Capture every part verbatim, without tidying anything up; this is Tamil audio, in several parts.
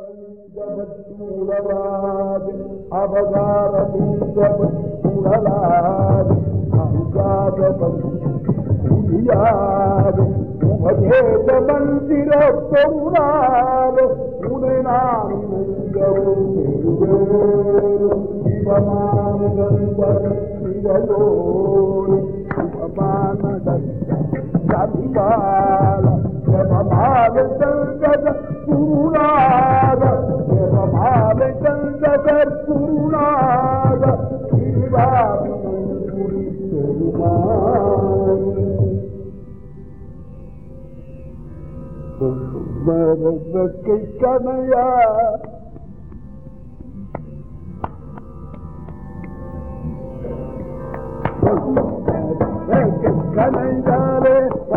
பஞ்சபத்தூரவாது அவதாரூரலாது அங்காதபுரியாது உபதேச மந்திர பொருளாது உனை நான் சிவமானோடு சிவமானத சவிபால ஜபமால சங்கத குருநாத ஜபமால சங்கத குருநாத சிவாபுரி பெருமாள் கனையா கனையாரே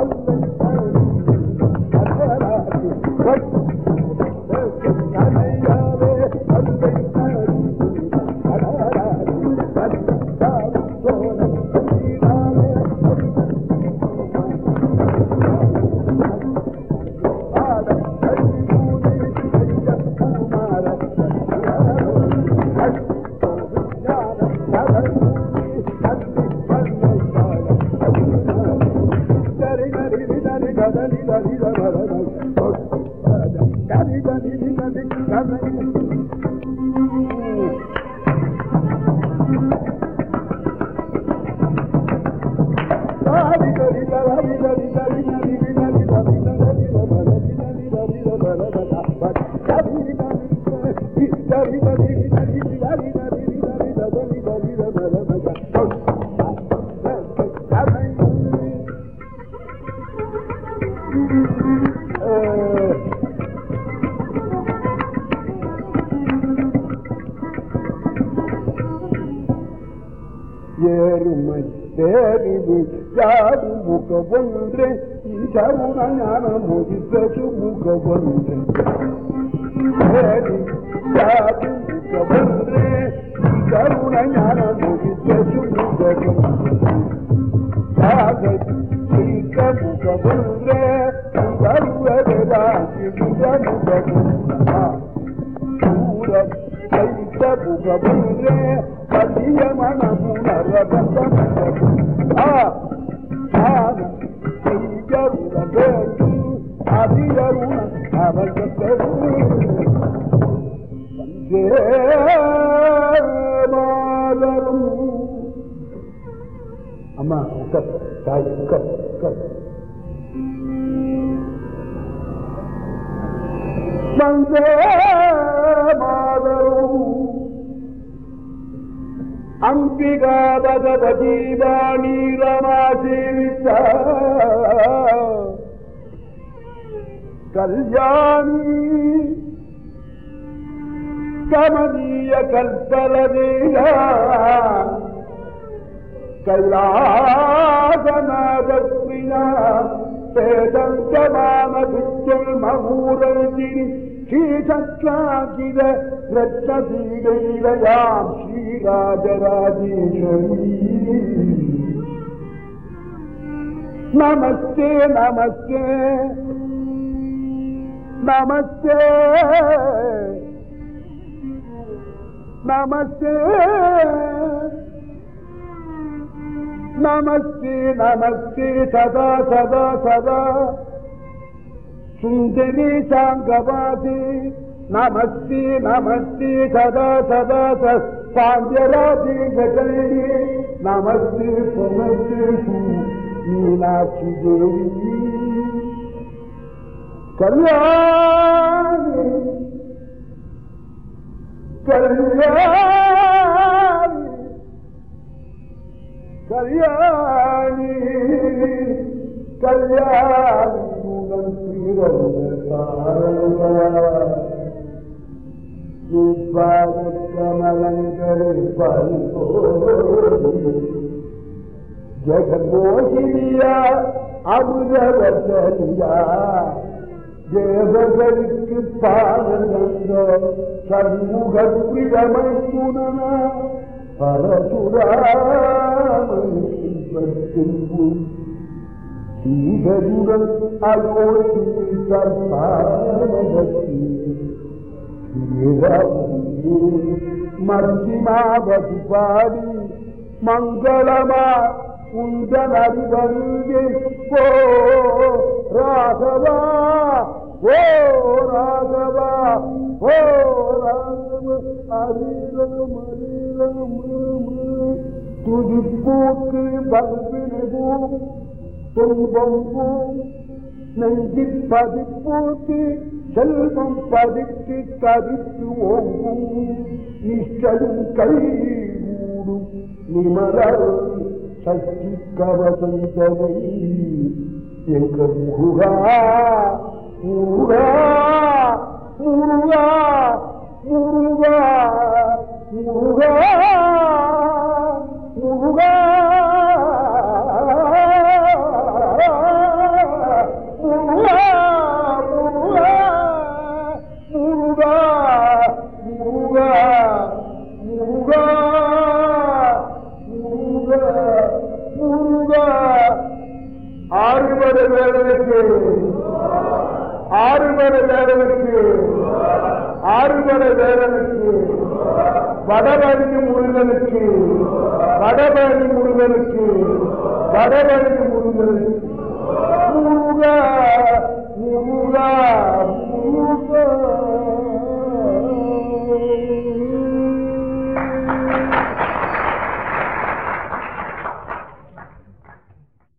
தேறிவு யாரும் முக ஒன்றே ஈசருண ஞான முகிசு முக ஒன்றே தேறி யாரும் முக ஒன்றே ஈசருண ஞான முகிசு முக ஒன்றே முக ஒன்றே சர்வராசி முக முக சூரம் கைத்த முக ஒன்றே கலியமன அம்மா தாய் வந்தே மாதரும் அம்பிகா பகவதி வாணி ரமா சேவிதா கல்யாணி கமனீய கல்பலதேயா கைலாசநாதப்ரியா வேதந்தமான விச்சல் மகூரதிரி ஸ்ரீசக்ராகித ரத்னதீடையாம் ஸ்ரீராஜராஜேஸ்வரி நமஸ்தே நமஸ்தே நமஸ்தே நமஸ்தே நமஸ்தே நமஸ்தே சதா சதா சதா சுந்தரி சாங்கவாதி நமஸ்தே நமஸ்தே சதா சதா பாண்டியராஜி ஜகலி நமஸ்தே நமஸ்தே மீனாட்சி தேவி கல்யாணி கல்யாணி கல்யாணி கல்யாணி கமலங்கரி ஜெகமோகினியா அமுதவசனியா தேவகருக்கு பாலந்த சண்முக பிரியமை துணன பரசுராமன் சீதருடன் அயோத்தி சர்பாரதி மத்திமாவது பாடி மங்களமா உந்தன் அறிவருகே ஓ ராகவா ஓ ராகவா ஓ ராகவ அரிரம் அரிரம் துதிப்பூக்கு பல்வினைவும் துன்பம் நெஞ்சி பதிப்பூக்கு செல்வம் பதிக்கு கதித்து ஓங்கும் நிஷ்டையும் கைகூடும் நிமலர் சக்தி கவசந்தனை எங்கள் முருகா முருகா முருகா முருகா முருகா முருகா ஆறுபட வேடனுக்கு ஆறுபட வேடனுக்கு ஆறுபட வேடனுக்கு வடபழனி முருகனுக்கு வடபழனி முருகனுக்கு வடபழனி முருகனுக்கு